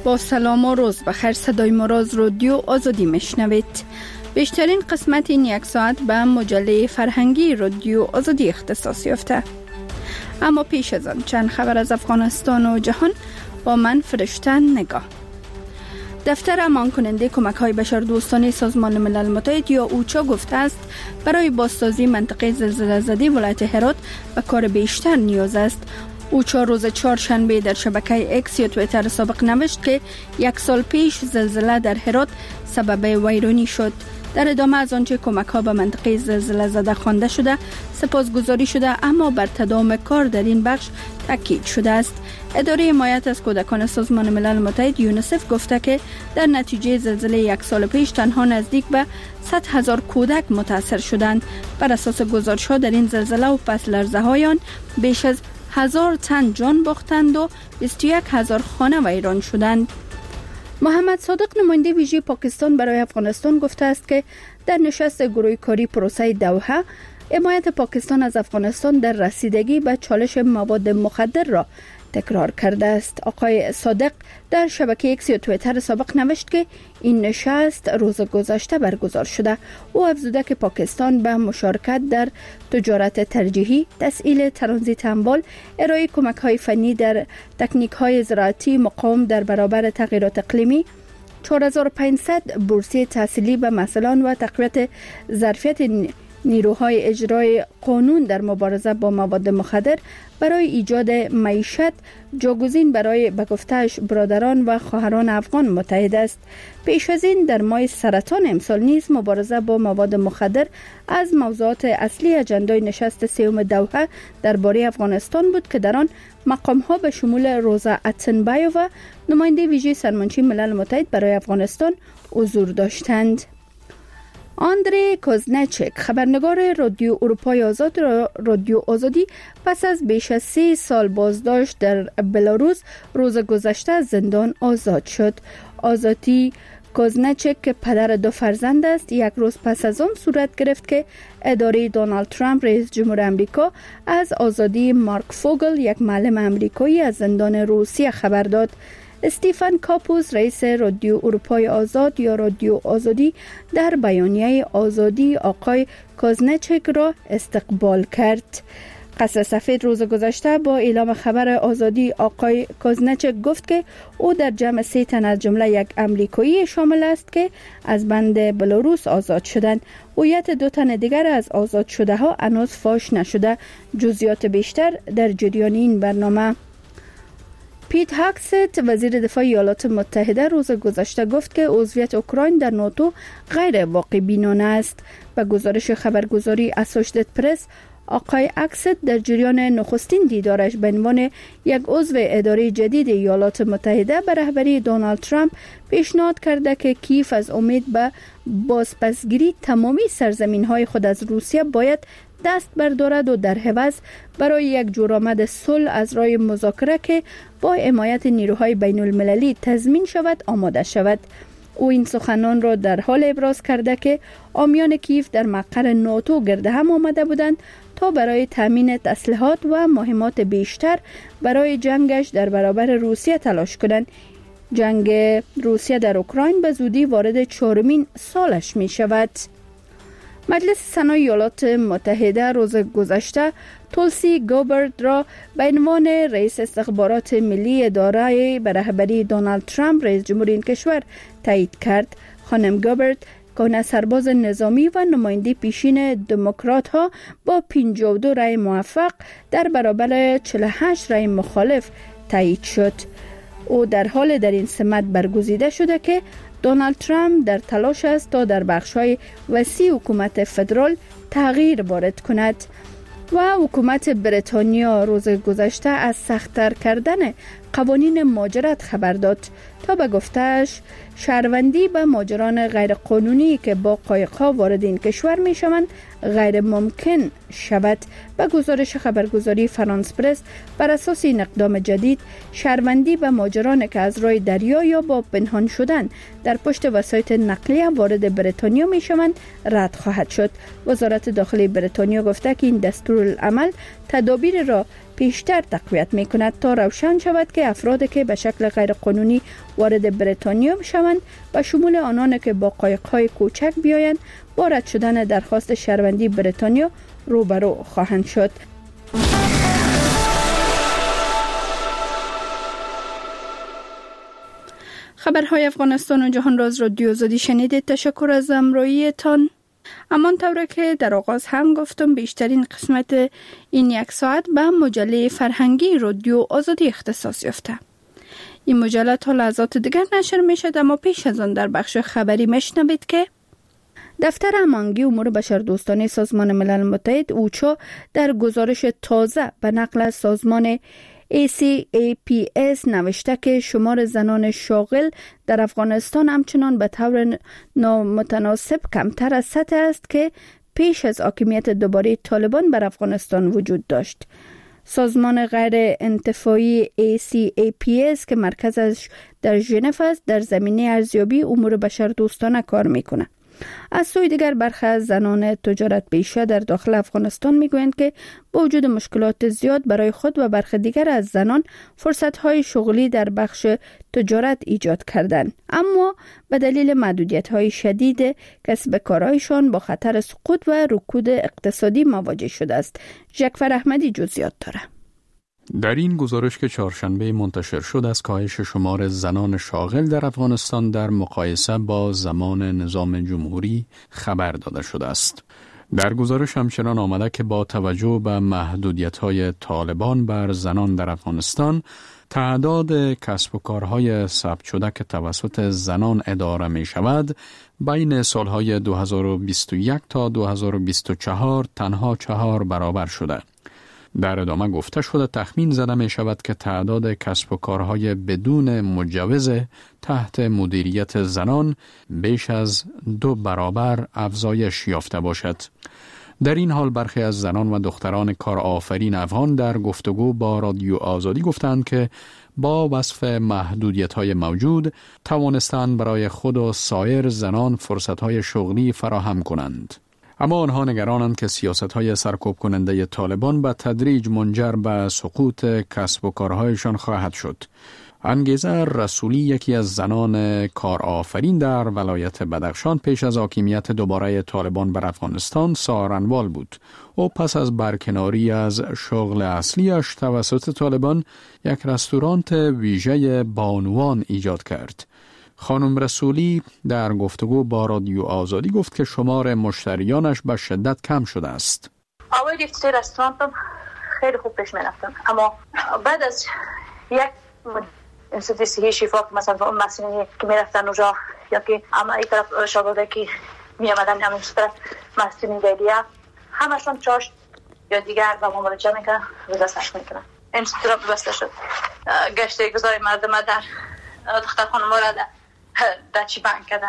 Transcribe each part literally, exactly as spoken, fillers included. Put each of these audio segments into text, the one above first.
با سلام و روز بخیر، صدای ما را از رادیو آزادی میشنوید. بیشترین قسمت این یک ساعت به مجله فرهنگی رادیو آزادی اختصاص یافته. اما پیش از آن چند خبر از افغانستان و جهان با من فرشته نگاه. دفتر امان کننده کمک های بشردوستانه سازمان ملل متحد یا اوچا گفته است برای بازسازی منطقه زلزله زده ولایت هرات به کار بیشتر نیاز است. اوچا روز چهارشنبه در شبکه اکس یا توییتر سابق نوشت که یک سال پیش زلزله در هرات سبب ویرانی شد. در ادامه از آنچه کمک ها به منطقه زلزله زده خوانده شده سپاسگزاری شده، اما بر تداوم کار در این بخش تاکید شده است. اداره حمایت از کودکان سازمان ملل متحد یونیسف گفته که در نتیجه زلزله یک سال پیش تنها نزدیک به صد هزار کودک متاثر شدند. بر اساس گزارش ها در این زلزله و پس لرزه های آن بیش از هزار تن جان باختند و بیست و یک هزار خانه ویران شدند. محمد صادق نماینده ویژه پاکستان برای افغانستان گفته است که در نشست گروه کاری پروسه دوحه حمایت پاکستان از افغانستان در رسیدگی به چالش مواد مخدر را تکرار کرده است. آقای صادق در شبکه اکس یا توییتر سابق نوشت که این نشست روز گذشته برگزار شده. او افزوده که پاکستان به مشارکت در تجارت ترجیحی، تسهیل ترانزیت اموال، ارائه کمک‌های فنی در تکنیک‌های زراعتی، مقاوم در برابر تغییرات اقلیمی، چهار هزار و پانصد بورسیه تحصیلی به مسئولان و تقویت ظرفیت نیروهای اجرای قانون در مبارزه با مواد مخدر برای ایجاد معیشت جاگزین برای به گفته‌اش برادران و خواهران افغان متحد است. پیش از این در ماه سرطان امسال نیز مبارزه با مواد مخدر از موضوعات اصلی اجندای نشست سوم دوحه درباره افغانستان بود که در آن مقام‌ها به شمول روزا اتنبایووا نماینده ویژه سرمنشی ملل متحد برای افغانستان حضور داشتند. آندری کوزنچک، خبرنگار رادیو اروپای آزاد رادیو آزادی، پس از بیش از سه سال بازداشت در بلاروس روز گذشته از زندان آزاد شد. آزادی کوزنچک که پدر دو فرزند است، یک روز پس از آن صورت گرفت که اداره دونالد ترامپ رئیس جمهور امریکا از آزادی مارک فوگل، یک معلم امریکایی از زندان روسیه خبر داد. استیفن کاپوس، رئیس رادیو اروپای آزاد یا رادیو آزادی، در بیانیه آزادی آقای کوزنچک را استقبال کرد. قصر سفید روز گذشته با اعلام خبر آزادی آقای کوزنچک گفت که او در جمع سه تن از جمله یک امریکایی شامل است که از بند بلاروس آزاد شدند. هویت دو تن دیگر از آزاد شده ها هنوز فاش نشده. جزئیات بیشتر در جریان این برنامه. پیت هاگست، وزیر دفاع ایالات متحده، روز گذشته گفت که عضویت اوکراین در ناتو غیر واقع بینانه است. به گزارش خبرگزاری اسوشیتد پرس، آقای هاگست در جریان نخستین دیدارش به عنوان یک عضو اداره جدید ایالات متحده به رهبری دونالد ترامپ پیشنهاد کرده که کیف از امید به بازپسگیری تمامی سرزمین‌های خود از روسیه باید دست بردارد و در عوض برای یک جورآمد صلح از راه مذاکره که با حمایت نیروهای بین المللی تضمین شود آماده شود. او این سخنان را در حال ابراز کرده که حامیان کیف در مقر ناتو گرد هم آمده بودند تا برای تامین تسلیحات و مهمات بیشتر برای جنگش در برابر روسیه تلاش کنند. جنگ روسیه در اوکراین به زودی وارد چهارمین سالش می شود. مجلس سنا ایالات متحده روز گذشته تولسی گابارد را به عنوان رئیس استخبارات ملی اداره به رهبری دونالد ترامپ رئیس جمهور این کشور تایید کرد. خانم گابارد کهنه سرباز نظامی و نماینده پیشین دموکرات ها با پنجاه و دو رأی موافق در برابر چهل و هشت رأی مخالف تایید شد. او در حال در این سمت برگزیده شده که دونالد ترامپ در تلاش است تا در بخش‌های وسیع حکومت فدرال تغییر وارد کند. و حکومت بریتانیا روز گذشته از سخت‌تر کردن قوانین مهاجرت خبر داد تا به گفته‌اش شهروندی به مهاجران غیرقانونی که با قایق‌ها وارد این کشور می‌شوند غیر ممکن شود. به گزارش خبرگزاری فرانس پرس، بر اساس این اقدام جدید شهروندی به مهاجران که از راه دریا یا با پنهان شدن در پشت وسایط نقلیه وارد بریتانیا می‌شوند رد خواهد شد. وزارت داخلی بریتانیا گفته که این دستورالعمل تدابیر را بیشتر تقویت می کند تا روشن شود که افرادی که به شکل غیرقانونی وارد بریتانیا بشوند و شمول آنان که با قایق‌های کوچک بیایند با رد شدن درخواست شهروندی بریتانیا روبرو خواهند شد. خبرهای افغانستان و جهان راز رادیو آزادی شنیدید. تشکر از همراهیتان. همان طوری که در آغاز هم گفتم بیشترین قسمت این یک ساعت به مجله فرهنگی رادیو آزادی اختصاص یافته. این مجله تا لحظات دیگر نشر می شد، اما پیش از آن در بخش خبری میشنوید که دفتر هماهنگی امور بشردوستانه سازمان ملل متحد اوچا در گزارش تازه به نقل از سازمان ای سی ای پی اس نوشته که شمار زنان شاغل در افغانستان همچنان به طور نامتناسب کمتر از سطح است که پیش از حاکمیت دوباره طالبان بر افغانستان وجود داشت. سازمان غیر انتفاعی ای سی ای پی اس که مرکزش در ژنو است در زمینه ارزیابی امور بشردوستانه کار میکنه. از سوی دیگر برخی از زنان تجارت پیشه در داخل افغانستان میگویند که با وجود مشکلات زیاد برای خود و برخی دیگر از زنان فرصت‌های شغلی در بخش تجارت ایجاد کردند، اما به دلیل محدودیت‌های شدید کسب کارهایشان با خطر سقوط و رکود اقتصادی مواجه شده است. ژکفر احمدی جزئیات داره. در این گزارش که چهارشنبه منتشر شد از کاهش شمار زنان شاغل در افغانستان در مقایسه با زمان نظام جمهوری خبر داده شده است. در گزارش همچنان آمده که با توجه به محدودیت‌های طالبان بر زنان در افغانستان، تعداد کسب و کارهای ثبت شده که توسط زنان اداره می شود بین سالهای دو هزار و بیست و یک تا دو هزار و بیست و چهار تنها چهار برابر شده. در ادامه گفته شده تخمین زده می شود که تعداد کسب و کارهای بدون مجوز تحت مدیریت زنان بیش از دو برابر افزایش یافته باشد. در این حال برخی از زنان و دختران کارآفرین افغان در گفتگو با رادیو آزادی گفتند که با وصف محدودیت‌های موجود توانستند برای خود و سایر زنان فرصت‌های شغلی فراهم کنند. اما آنها نگرانند که سیاست‌های سرکوب کننده طالبان به تدریج منجر به سقوط کسب و کارهایشان خواهد شد. انگیزه رسولی یکی از زنان کارآفرین در ولایت بدخشان پیش از حاکمیت دوباره طالبان بر افغانستان سارنوال بود. او پس از برکناری از شغل اصلیش توسط طالبان یک رستوران ویژه بانوان ایجاد کرد. خانم رسولی در گفتگو با رادیو آزادی گفت که شمار مشتریانش به شدت کم شده است. اول گفت رستورانم خیلی خوب پیش می‌رفتم، اما بعد از یک انستیتوی صحی شفا مثلا اون مسئله که می‌رفتن اونجا یا که اما این طرف شاگرده که می‌آمدن همین طرف مسئله دیگه همشون چاش یا دیگر با مراجعه می‌کردن و دستش می‌کردن. انستیتو بسته شد. گشت گذاری مردم در دختر خانم‌ها را در چی بند کردن.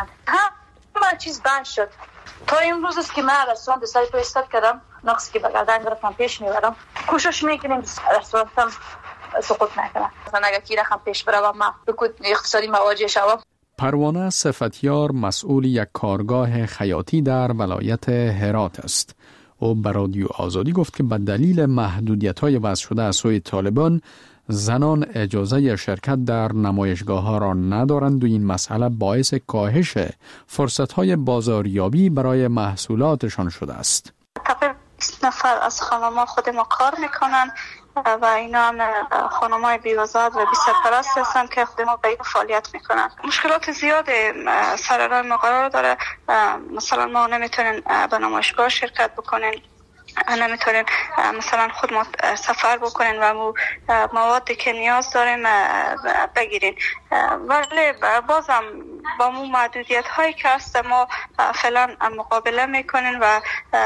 همه چیز بند شد. تا امروز است که من رستوران دستایی تو استاد کردم، نقصی که بگردن گرفتم پیش میبرم. کوشش میکنیم رستورانتم سقوط نکنه. مثلا اگر کی رقم پیش بروم من رکود اقتصادی مواجه شوم. پروانه صفتیار مسئول یک کارگاه خیاطی در ولایت هرات است. او به رادیو آزادی گفت که به دلیل محدودیت‌های وضع شده از سوی طالبان زنان اجازه شرکت در نمایشگاه‌ها را ندارند و این مسئله باعث کاهش فرصت‌های بازاریابی برای محصولاتشان شده است. تقریباً بیست نفر از خانم‌ها خود ما کار میکنن و اینا هم خانم‌های بی‌وزارت و بی‌سرپرست هستن که خود ما به این فعالیت میکنن. مشکلات زیاد سر راه ما قرار داره. مثلا ما نمیتونیم به نمایشگاه شرکت بکنیم، نمیتونیم مثلا خود ما سفر بکنین و موادی که نیاز داریم بگیرین، ولی بازم با مو محدودیت هایی که هست ما فعلا مقابله میکنین و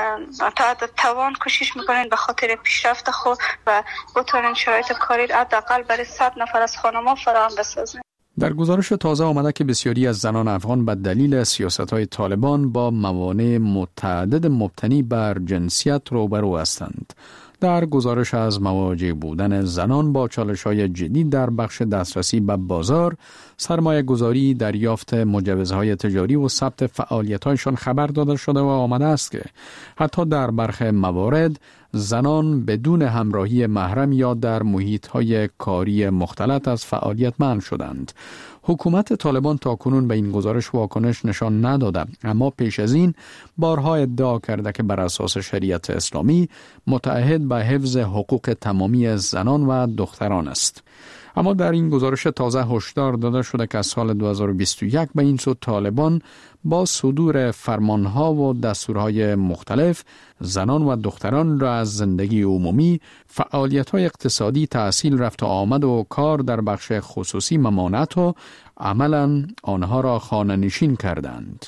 تا حد توان کوشش میکنین به خاطر پیشرفت خود و بتونین شرایط کاری حداقل برای صد نفر از خانم‌ها فراهم بسازین. در گزارش تازه آمده که بسیاری از زنان افغان به دلیل سیاست‌های طالبان با موانع متعدد مبتنی بر جنسیت روبرو هستند. در گزارش از مواجه بودن زنان با چالش‌های جدید در بخش دسترسی به بازار، سرمایه گذاری، دریافت مجوزهای تجاری و ثبت فعالیت‌هایشان خبر داده شده و آمده است که حتی در برخی موارد زنان بدون همراهی محرم یا در محیط‌های کاری مختلط از فعالیت منع شدند. حکومت طالبان تاکنون به این گزارش واکنش نشان نداده، اما پیش از این بارها ادعا کرده که بر اساس شریعت اسلامی متعهد به حفظ حقوق تمامی زنان و دختران است. اما در این گزارش تازه هشدار داده شده که از سال دو هزار و بیست و یک به این سو طالبان با صدور فرمانها و دستورهای مختلف زنان و دختران را از زندگی عمومی، فعالیت‌های اقتصادی، تحصیل، رفت و آمد و کار در بخش خصوصی ممانعت و عملاً آنها را خانه‌نشین کردند.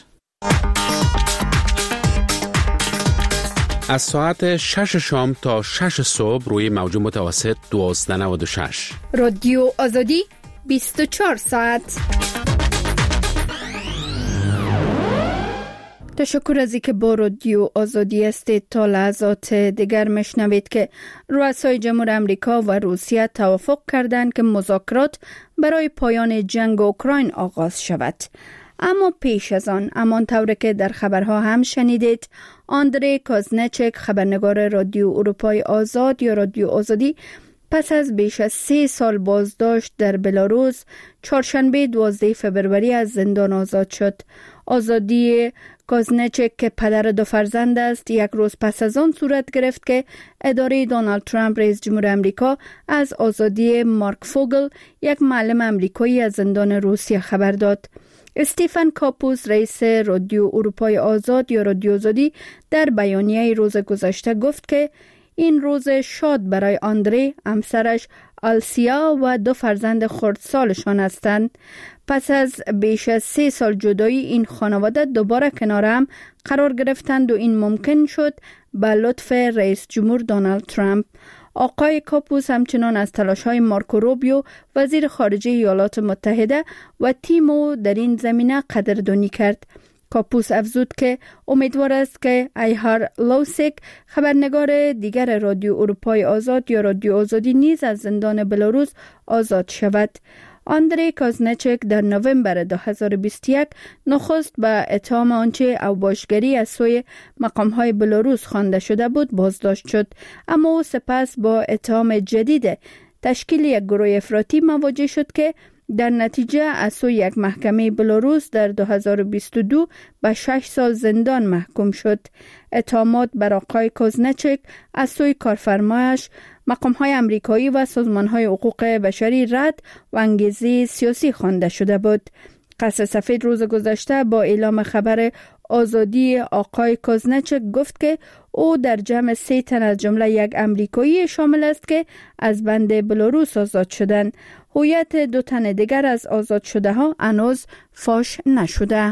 از ساعت شش شام تا شش صبح روی موج متوسط دوازده نود و شش. رادیو آزادی بیست و چهار ساعت. تشکر از اینکه با رادیو آزادی هستید. تا لحظات دیگر میشنوید که رؤسای جمهور امریکا و روسیه توافق کردند که مذاکرات برای پایان جنگ اوکراین آغاز شود. اما پیش از آن، همان طور که در خبرها هم شنیدید، آندری کازنچک، خبرنگار رادیو اروپای آزاد یا رادیو آزادی، پس از بیش از سه سال بازداشت در بلاروس چهارشنبه دوازده فوریه از زندان آزاد شد. آزادی کازنچک که پدر دو فرزند است، یک روز پس از آن صورت گرفت که اداره دونالد ترامپ رئیس جمهور امریکا از آزادی مارک فوگل، یک معلم امریکایی از زندان روسیه خبر داد. استیفن کاپوس، رئیس رادیو اروپای آزاد یا رادیو آزادی، در بیانیه روز گذشته گفت که این روز شاد برای آندری، همسرش آلسیا و دو فرزند خردسالشان هستند. پس از بیش از سه سال جدایی این خانواده دوباره کنار هم قرار گرفتند و این ممکن شد به لطف رئیس جمهور دونالد ترامپ. آقای کاپوس همچنان از تلاش‌های مارکو روبیو، وزیر خارجه ایالات متحده و تیمو در این زمینه قدردانی کرد. کاپوس افزود که امیدوار است که ایهار لوسک، خبرنگار دیگر رادیو اروپای آزاد یا رادیو آزادی، نیز از زندان بلاروس آزاد شود. آندری کازنچک در نوامبر دو هزار و بیست و یک نخست به اتهام آنچه اوباشگری از سوی مقام‌های بلاروس خوانده شده بود بازداشت شد، اما او سپس با اتهام جدید تشکیل یک گروه افراطی مواجه شد که در نتیجه از سوی یک محکمه بلاروس در دو هزار و بیست و دو به شش سال زندان محکوم شد. اتهامات بر آقای کازنچک از سوی کارفرمایش، مقام‌های امریکایی و سازمان‌های حقوق بشری رد و انگیزه سیاسی خوانده شده بود. قصر سفید روز گذشته با اعلام خبر آزادی آقای کازنچک گفت که او در جمع سه تن از جمله یک امریکایی شامل است که از بند بلاروس آزاد شدند. هویت دو تن دیگر از آزاد شده ها هنوز فاش نشده.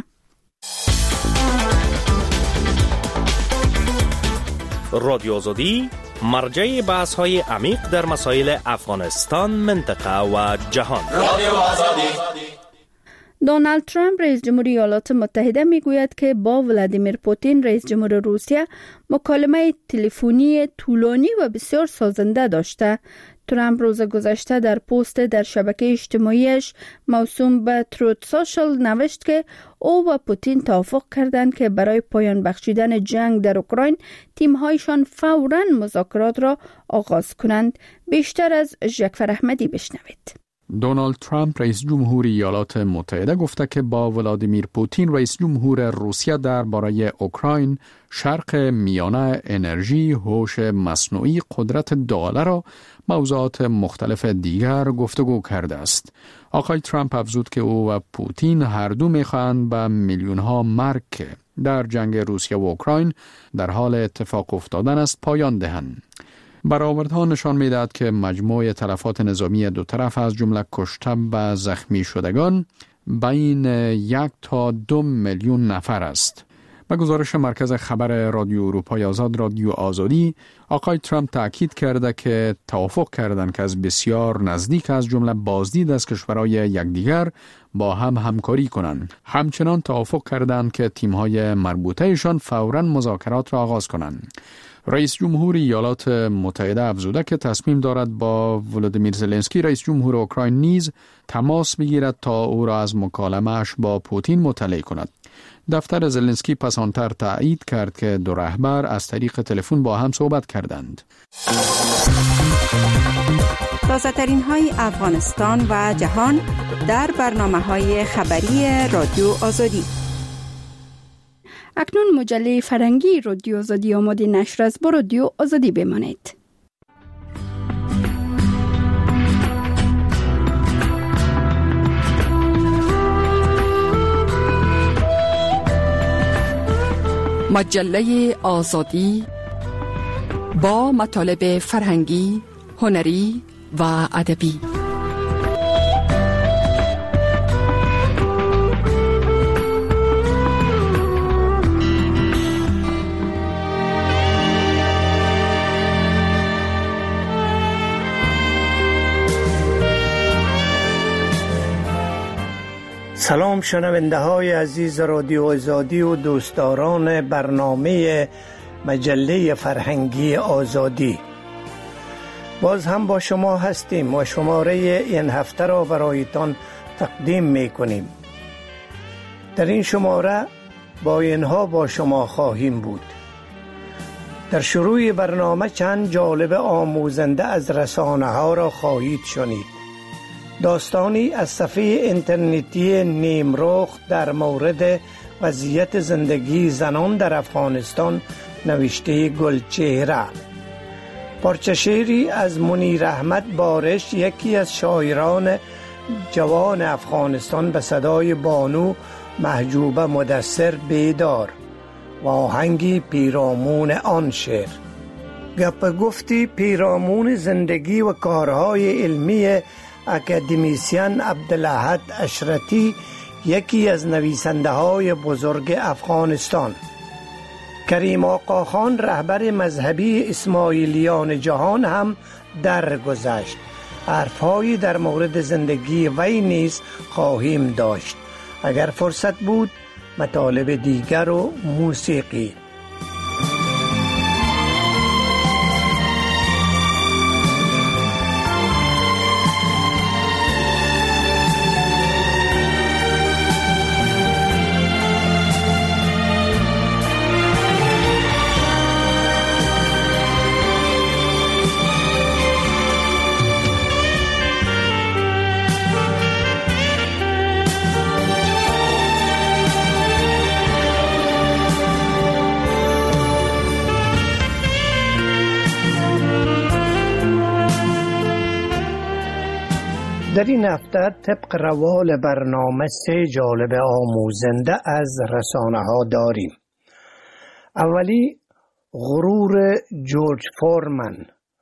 رادیو آزادی مرجع بحث های عمیق در مسائل افغانستان، منطقه و جهان. رادیو آزادی. دونالد ترامپ رئیس جمهور ایالات متحده میگوید که با ولادیمیر پوتین رئیس جمهور روسیه مکالمه تلفنی طولانی و بسیار سازنده داشته. ترامپ روز گذشته در پست در شبکه اجتماعیش موسوم به تروت سوشال نوشت که او و پوتین توافق کردند که برای پایان بخشیدن جنگ در اوکراین تیم‌هایشان فوراً مذاکرات را آغاز کنند. بیشتر از جعفر احمدی بشنوید. دونالد ترامپ رئیس جمهور ایالات متحده گفته که با ولادیمیر پوتین رئیس جمهور روسیه درباره اوکراین، شرق میانه، انرژی، هوش مصنوعی، قدرت داله و موضوعات مختلف دیگر گفتگو کرده است. آقای ترامپ افزود که او و پوتین هر دو می‌خواهند به میلیون‌ها مرگ که در جنگ روسیه و اوکراین در حال اتفاق افتادن است پایان دهند. برآوردها نشان می‌دهد که مجموع تلفات نظامی دو طرف از جمله کشته و زخمی شدگان بین یک تا دو میلیون نفر است. به گزارش مرکز خبر رادیو اروپای آزاد رادیو آزادی، آقای ترامپ تاکید کرده که توافق کردند که از بسیار نزدیک از جمله بازدید از کشورهای یکدیگر با هم همکاری کنند. همچنان توافق کردند که تیم‌های مربوطه‌شان فوراً مذاکرات را آغاز کنند. رئیس جمهور ایالات متحده افزوده که تصمیم دارد با ولودیمیر زلنسکی رئیس جمهور اوکراین نیز تماس بگیرد تا او را از مکالمه‌اش با پوتین مطلع کند. دفتر زلنسکی پس آنتر تایید کرد که دو رهبر از طریق تلفن با هم صحبت کردند. تازه‌ترین های افغانستان و جهان در برنامه‌های خبری رادیو آزادی. اکنون مجله فرهنگی رادیو آزادی آماده نشر است. با رادیو آزادی بمانید. مجله آزادی با مطالب فرهنگی، هنری و ادبی. سلام شنونده های عزیز رادیو آزادی و دوستداران برنامه مجله فرهنگی آزادی. باز هم با شما هستیم و شماره این هفته را برایتان تقدیم می کنیم. در این شماره با اینها با شما خواهیم بود. در شروع برنامه چند جالب آموزنده از رسانه ها را خواهید شنید. داستانی از صفحه اینترنتی نیمرخ در مورد وضعیت زندگی زنان در افغانستان نوشته گلچهره. پارچه شعری از منیر احمد بارش، یکی از شاعران جوان افغانستان، به صدای بانو محجوبه مدثر بیدار و آهنگی پیرامون آن شعر. گپ گفتی پیرامون زندگی و کارهای علمی اکادمیسین عبدالاحد اشرتی، یکی از نویسنده های بزرگ افغانستان. کریم آقا خان، رهبر مذهبی اسماعیلیان جهان، هم درگذشت. حرفهایی در مورد زندگی وی نیز خواهیم داشت. اگر فرصت بود مطالب دیگر و موسیقی. در این هفته طبق روال برنامه سه جالب آموزنده از رسانه ها داریم. اولی غرور جورج فورمن،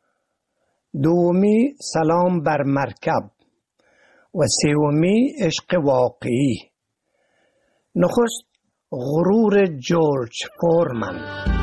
دومی سلام بر مرکب و سومی عشق واقعی. نخست غرور جورج فورمن.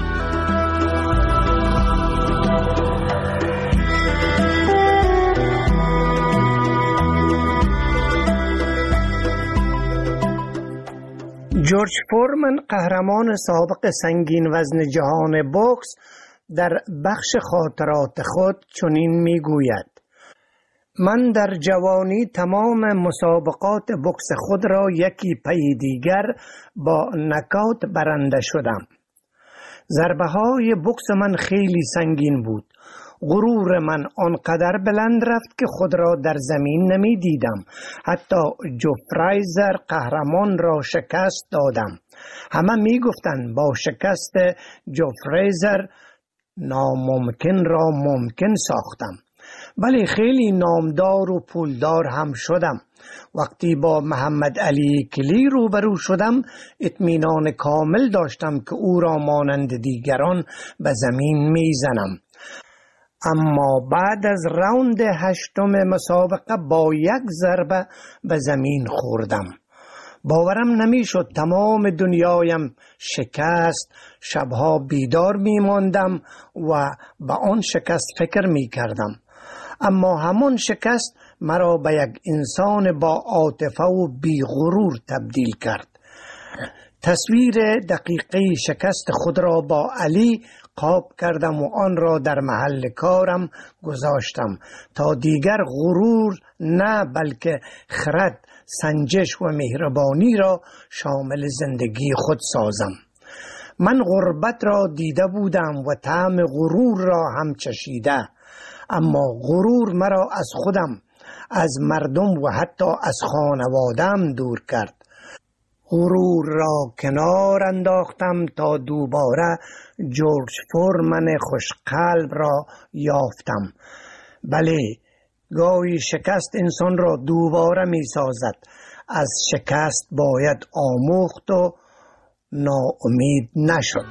جورج فورمن، قهرمان سابق سنگین وزن جهان بوکس، در بخش خاطرات خود چنین میگوید: من در جوانی تمام مسابقات بوکس خود را یکی پی دیگر با نکات برنده شدم. ضربه های بوکس من خیلی سنگین بود. غرور من آنقدر بلند رفت که خود را در زمین نمی دیدم. حتی جو فرایزر قهرمان را شکست دادم. همه می گفتند با شکست جو فرایزر ناممکن را ممکن ساختم. ولی خیلی نامدار و پولدار هم شدم. وقتی با محمد علی کلی روبرو شدم اطمینان کامل داشتم که او را مانند دیگران به زمین می زنم. اما بعد از راوند هشتم مسابقه با یک ضربه به زمین خوردم. باورم نمی شد تمام دنیایم شکست. شبها بیدار می ماندم و به آن شکست فکر می کردم. اما همون شکست مرا به یک انسان با عاطفه و بی غرور تبدیل کرد. تصویر دقیقه شکست خود را با علی قاب کردم و آن را در محل کارم گذاشتم تا دیگر غرور نه بلکه خرد، سنجش و مهربانی را شامل زندگی خود سازم. من غربت را دیده بودم و طعم غرور را هم چشیده، اما غرور مرا از خودم، از مردم و حتی از خانوادم دور کرد. غرور را کنار انداختم تا دوباره جورج فورمن خوشقلب را یافتم. بله، گاهی شکست انسان را دوباره می سازد. از شکست باید آموخت و ناامید نشد.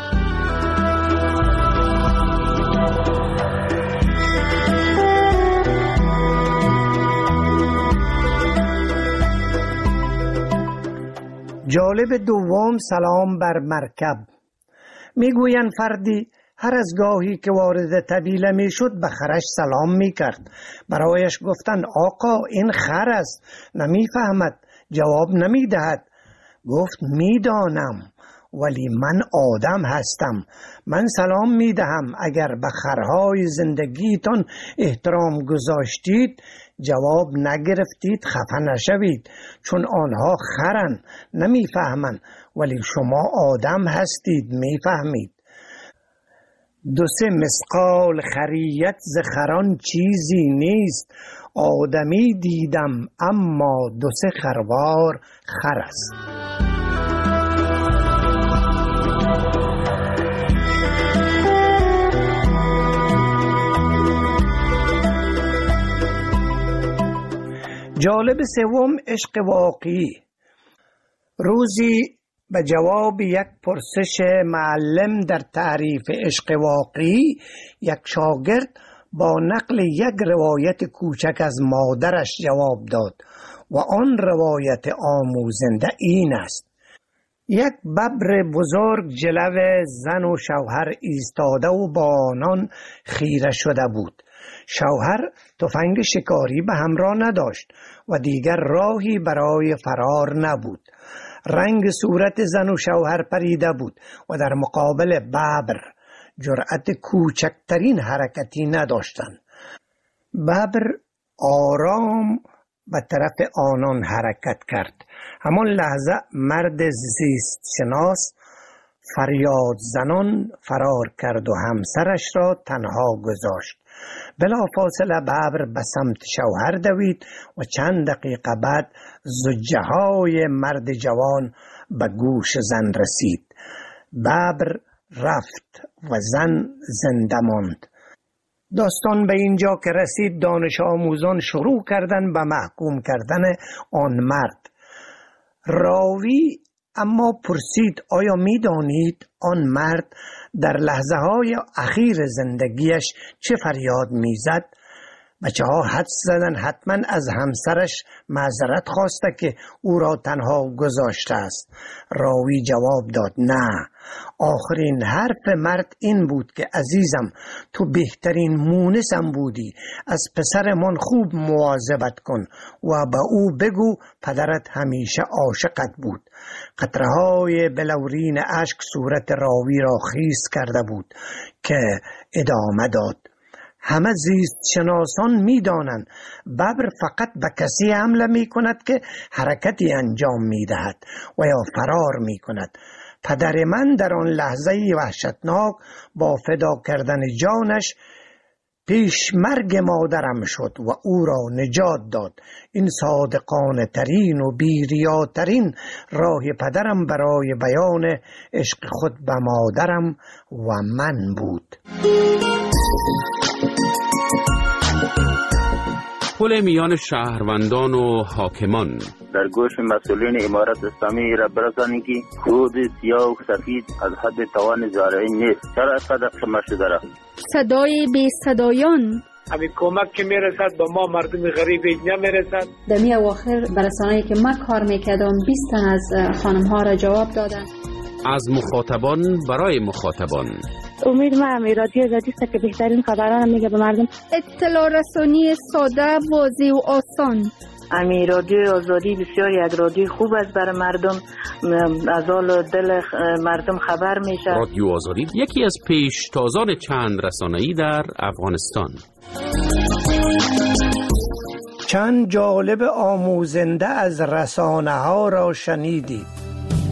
جالب دوم، سلام بر مرکب. میگویند فردی هر از گاهی که وارد طویله میشد به خرش سلام میکرد. برایش گفتند آقا این خر است، نمیفهمد، جواب نمیدهد. گفت میدانم، ولی من آدم هستم. من سلام میدهم. اگر به خرهای زندگیتان احترام گذاشتید، جواب نگرفتید، خفه نشوید، چون آنها خرن، نمیفهمند، ولی شما آدم هستید، میفهمید. دو سه مسقال خریت ز خران چیزی نیست. آدمی دیدم اما دو سه خروار خر است. جالب سوم، عشق واقعی. روزی به جواب یک پرسش معلم در تعریف عشق واقعی، یک شاگرد با نقل یک روایت کوچک از مادرش جواب داد و آن روایت آموزنده این است: یک ببر بزرگ جلو زن و شوهر ایستاده و با آنان خیره شده بود. شوهر تفنگ شکاری به همراه نداشت و دیگر راهی برای فرار نبود. رنگ صورت زن و شوهر پریده بود و در مقابل ببر جرأت کوچکترین حرکتی نداشتند. ببر آرام به طرف آنان حرکت کرد. همان لحظه مرد زیست شناس فریاد زنان فرار کرد و همسرش را تنها گذاشت. بلافاصله ببر به سمت شوهر دوید و چند دقیقه بعد زجه های مرد جوان به گوش زن رسید. ببر رفت و زن زنده ماند. داستان به اینجا که رسید، دانش آموزان شروع کردند به محکوم کردن آن مرد. راوی اما پرسید آیا می دانید آن مرد در لحظه های اخیر زندگیش چه فریاد می زد؟ بچه ها حدس زدن حتما از همسرش معذرت خواسته که او را تنها گذاشته است. راوی جواب داد نه، آخرین حرف مرد این بود که عزیزم تو بهترین مونسم بودی، از پسرمان خوب مواظبت کن و به او بگو پدرت همیشه عاشقت بود. قطره‌های بلورین اشک صورت راوی را خیس کرده بود که ادامه داد: همه زیست شناسان می دانند ببر فقط به کسی حمله می کند که حرکتی انجام می دهد و یا فرار می کند. پدر من در آن لحظه وحشتناک با فدا کردن جانش پیش مرگ مادرم شد و او را نجات داد. این صادقانه ترین و بیریاترین راه پدرم برای بیان عشق خود به مادرم و من بود. پل میان شهروندان و حاکمان. در گوش مسئولین امارت اسلامی را برسانید که خود سیاه و سفید از حد توان زارعین نیست. چرا اینقدر خمه شده را؟ صدای بی صدایان. همین کمک که میرسد به ما مردم غریب نمیرسد. در می اواخر برسانه‌ای که من کار میکردم بیست تن از خانم ها را جواب دادن. از مخاطبان برای مخاطبان. امید من رادیو آزادی است که بهترین خبران میگه به مردم. اطلاع رسانی ساده، واضح و آسان. امی رادیو آزادی بسیار یک رادیو خوب است برای مردم، از حال دل مردم خبر میشه. رادیو آزادی یکی از پیشتازان چند رسانه‌ای در افغانستان. چند جالب آموزنده از رسانه ها را شنیدید.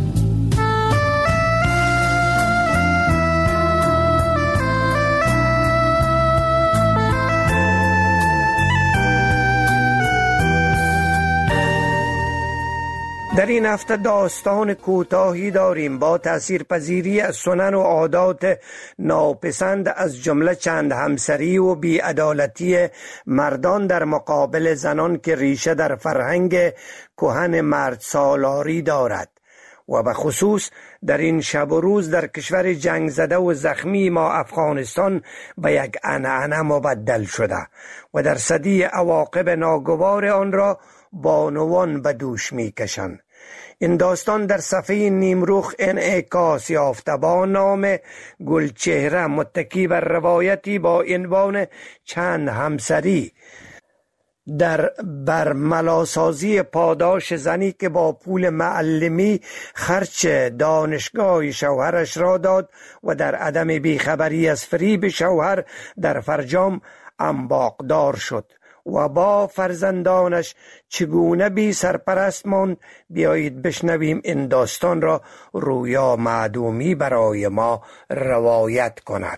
در این هفته داستان کوتاهی داریم با تاثیرپذیری از سنن و عادات ناپسند، از جمله چند همسری و بی‌عدالتی مردان در مقابل زنان که ریشه در فرهنگ کهن مرد سالاری دارد و به خصوص در این شب و روز در کشور جنگ زده و زخمی ما افغانستان به یک عنعنه مبدل شده و در صدی عواقب ناگوار آن را بانوان به دوش می کشند. این داستان در صفحه نیمروخ انعکاس یافته با نام گلچهره، متکی بر روایتی با عنوان چند همسری در برملاسازی پاداش زنی که با پول معلمی خرچ دانشگاه شوهرش را داد و در عدم بیخبری از فریب شوهر در فرجام انباقدار شد و با فرزندانش چگونه بی سرپرست ماند. بیایید بشنویم این داستان را رویا معدومی برای ما روایت کند.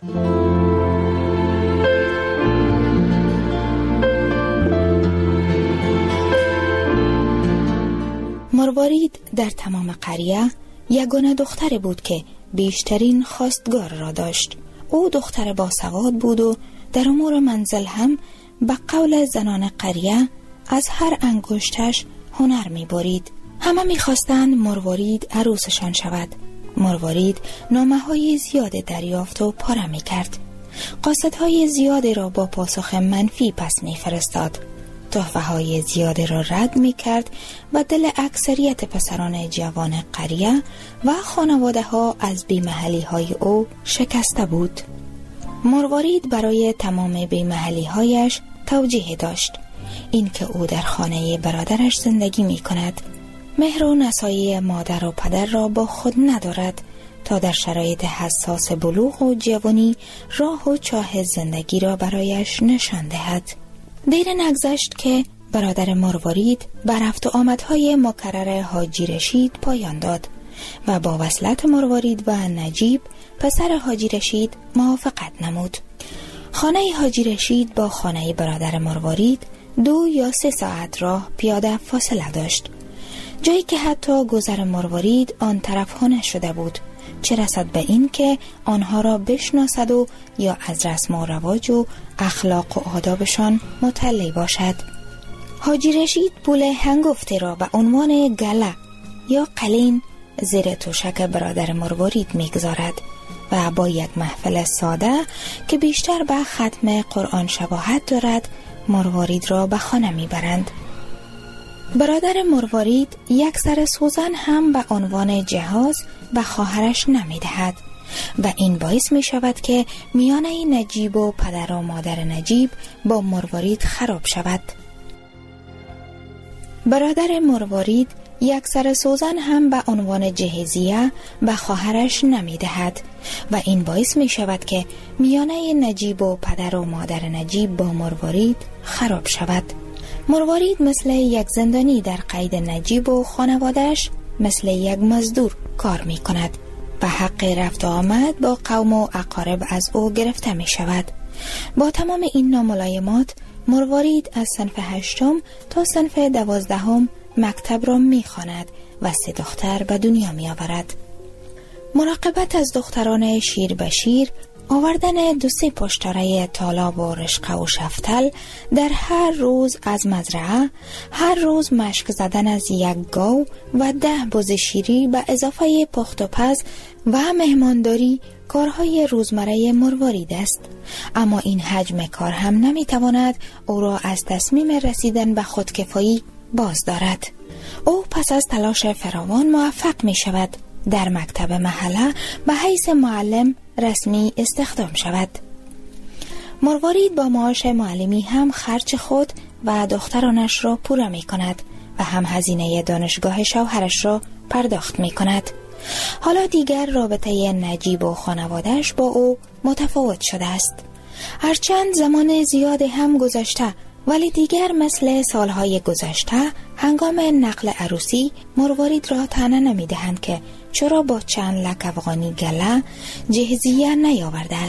مروارید در تمام قریه یگانه دختر بود که بیشترین خواستگار را داشت. او دختر باسواد بود و در امور منزل هم به قول زنان قریه از هر انگشتش هنر می برید. همه می خواستند مروارید عروسشان شود. مروارید نامه های زیاد دریافت و پاره می کرد. قاصدهای زیاد را با پاسخ منفی پس می فرستاد. تحفه های زیاد را رد می کرد و دل اکثریت پسران جوان قریه و خانواده ها از بیمحلی های او شکسته بود. مروارید برای تمام بیمحلی هایش توجیه داشت. این که او در خانه برادرش زندگی می کند، مهر و نصایح مادر و پدر را با خود ندارد تا در شرایط حساس بلوغ و جوانی راه و چاه زندگی را برایش نشان دهد. دیر نگذشت که برادر مروارید بر رفت و آمدهای مکرر حاجی رشید پایان داد و با وصلت مروارید و نجیب پسر حاجی رشید موافقت نمود. خانه حاجی رشید با خانه برادر مروارید دو یا سه ساعت راه پیاده فاصله داشت، جایی که حتی گذر مروارید آن طرف ها نشده بود، چه رسد به این که آنها را بشناسد و یا از رسم و رواج و اخلاق و آدابشان مطلع باشد. حاجی رشید پول هنگفته را به عنوان گله یا قلین زیر توشک برادر مروارید میگذارد و با یک محفل ساده که بیشتر به ختم قرآن شباهت دارد مروارید را به خانه میبرند. برادر مروارید یک سر سوزن هم به عنوان جهاز به خواهرش نمیدهد و این باعث می شود که میانه نجیب و پدر و مادر نجیب با مروارید خراب شود. برادر مروارید یک سر سوزن هم به عنوان جهیزیه به خواهرش نمی دهد و این باعث می شود که میانه نجیب و پدر و مادر نجیب با مروارید خراب شود. مروارید مثل یک زندانی در قید نجیب و خانوادهش مثل یک مزدور کار می کند و حق رفت و آمد با قوم و اقارب از او گرفته می شود. با تمام این ناملایمات مروارید از صنف هشتم تا صنف دوازدهم مکتب را می خواند و سه دختر به دنیا می آورد. مراقبت از دختران شیر به شیر، آوردن دو سه پشتاره تالاب و رشقه و شفتل در هر روز از مزرعه، هر روز مشک زدن از یک گاو و ده بز شیری به اضافه پخت و پز و مهمانداری کارهای روزمره مروارید است. اما این حجم کار هم نمیتواند او را از تصمیم رسیدن به خودکفایی باز دارد. او پس از تلاش فراوان موفق می شود در مکتب محله به حیث معلم رسمی استخدام شود. مروارید با معاش معلمی هم خرچ خود و دخترانش را پوره می کند و هم هزینه دانشگاه شوهرش را پرداخت می کند. حالا دیگر رابطه نجیب و خانوادهش با او متفاوت شده است. هرچند زمان زیاد هم گذشته، ولی دیگر مثل سالهای گذشته هنگام نقل عروسی مروارید را طعنه نمی دهند که چرا با چند لک افغانی گله جهزیه نیاورده است.